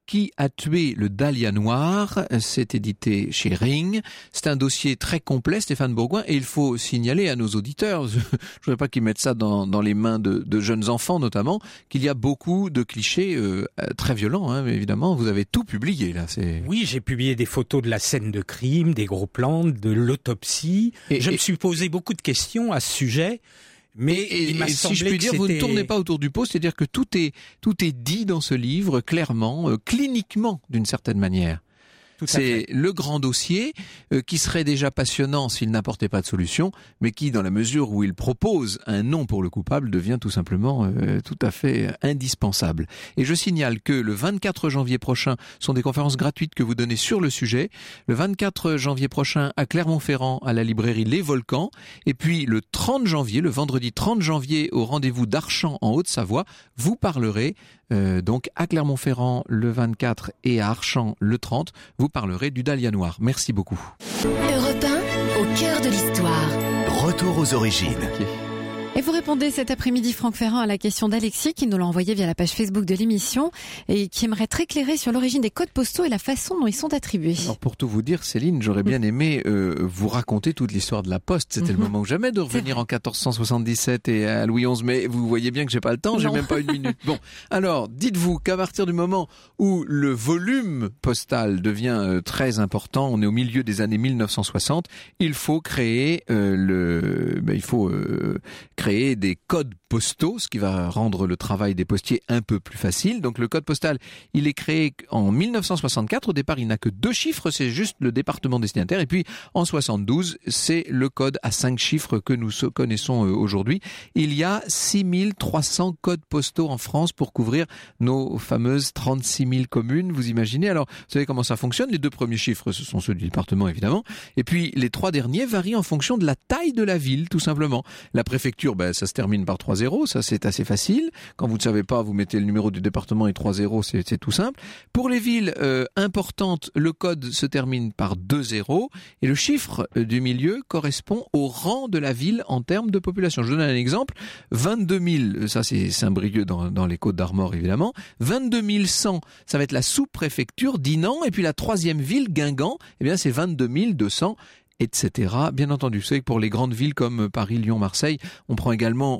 Qui a tué le Dahlia noir? C'est édité chez Ring. C'est un dossier très complet, Stéphane Bourgoin, et il faut signaler à nos auditeurs, je ne voudrais pas qu'ils mettent ça dans, dans les mains de, de jeunes enfants notamment, qu'il y a beaucoup de clichés euh, très violents, hein, évidemment. Vous avez tout publié là. C'est... Oui, j'ai publié des photos de la scène de crime, des gros plans, de l'autopsie. Et, je et... me suis posé beaucoup de questions à ce sujet. Mais et, il m'a et semblé si je puis dire, que vous c'était... ne tournez pas autour du pot, c'est-à-dire que tout est tout est dit dans ce livre clairement, euh, cliniquement d'une certaine manière. C'est le grand dossier euh, qui serait déjà passionnant s'il n'apportait pas de solution, mais qui, dans la mesure où il propose un nom pour le coupable, devient tout simplement euh, tout à fait indispensable. Et je signale que le vingt-quatre janvier prochain sont des conférences gratuites que vous donnez sur le sujet. Le vingt-quatre janvier prochain à Clermont-Ferrand, à la librairie Les Volcans. Et puis le trente janvier, le vendredi trente janvier, au rendez-vous d'Archamps en Haute-Savoie, vous parlerez Euh, donc à Clermont-Ferrand le vingt-quatre et à Archamps le trente, vous parlerez du Dahlia noir. Merci beaucoup. Europe un, au cœur de l'histoire. Retour aux origines. Okay. Et vous répondez cet après-midi, Franck Ferrand, à la question d'Alexis qui nous l'a envoyé via la page Facebook de l'émission et qui aimerait très éclairer sur l'origine des codes postaux et la façon dont ils sont attribués. Alors pour tout vous dire, Céline, j'aurais bien aimé euh, vous raconter toute l'histoire de la Poste. C'était mm-hmm. le moment ou jamais de revenir en quatorze cent soixante-dix-sept et à Louis onze, mais vous voyez bien que j'ai pas le temps, j'ai non. même pas une minute. Bon, alors dites-vous qu'à partir du moment où le volume postal devient euh, très important, on est au milieu des années mille neuf cent soixante, il faut créer euh, le, ben, il faut euh, créer créer des codes postaux, ce qui va rendre le travail des postiers un peu plus facile. Donc le code postal, il est créé en mille neuf cent soixante-quatre. Au départ, il n'a que deux chiffres, c'est juste le département destinataire. Et puis en soixante-douze, c'est le code à cinq chiffres que nous connaissons aujourd'hui. Il y a six mille trois cents codes postaux en France pour couvrir nos fameuses trente-six mille communes. Vous imaginez? Alors, vous savez comment ça fonctionne? Les deux premiers chiffres, ce sont ceux du département, évidemment. Et puis les trois derniers varient en fonction de la taille de la ville, tout simplement. La préfecture, ben, ça se termine par trois zéros, ça c'est assez facile. Quand vous ne savez pas, vous mettez le numéro du département et trois zéros, c'est, c'est tout simple. Pour les villes euh, importantes, le code se termine par deux zéros et le chiffre euh, du milieu correspond au rang de la ville en termes de population. Je donne un exemple, vingt-deux mille, ça c'est Saint-Brieuc dans, dans les Côtes-d'Armor évidemment, vingt-deux mille cent, ça va être la sous-préfecture d'Inan, et puis la troisième ville, Guingamp, eh bien c'est vingt-deux mille deux cents. Etc. Bien entendu, vous savez que pour les grandes villes comme Paris, Lyon, Marseille, on prend également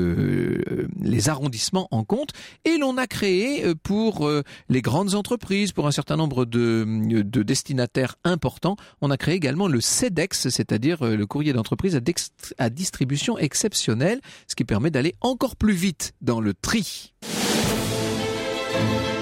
le, les arrondissements en compte, et l'on a créé pour les grandes entreprises, pour un certain nombre de, de destinataires importants, on a créé également le CEDEX, c'est-à-dire le courrier d'entreprise à, dex, à distribution exceptionnelle, ce qui permet d'aller encore plus vite dans le tri.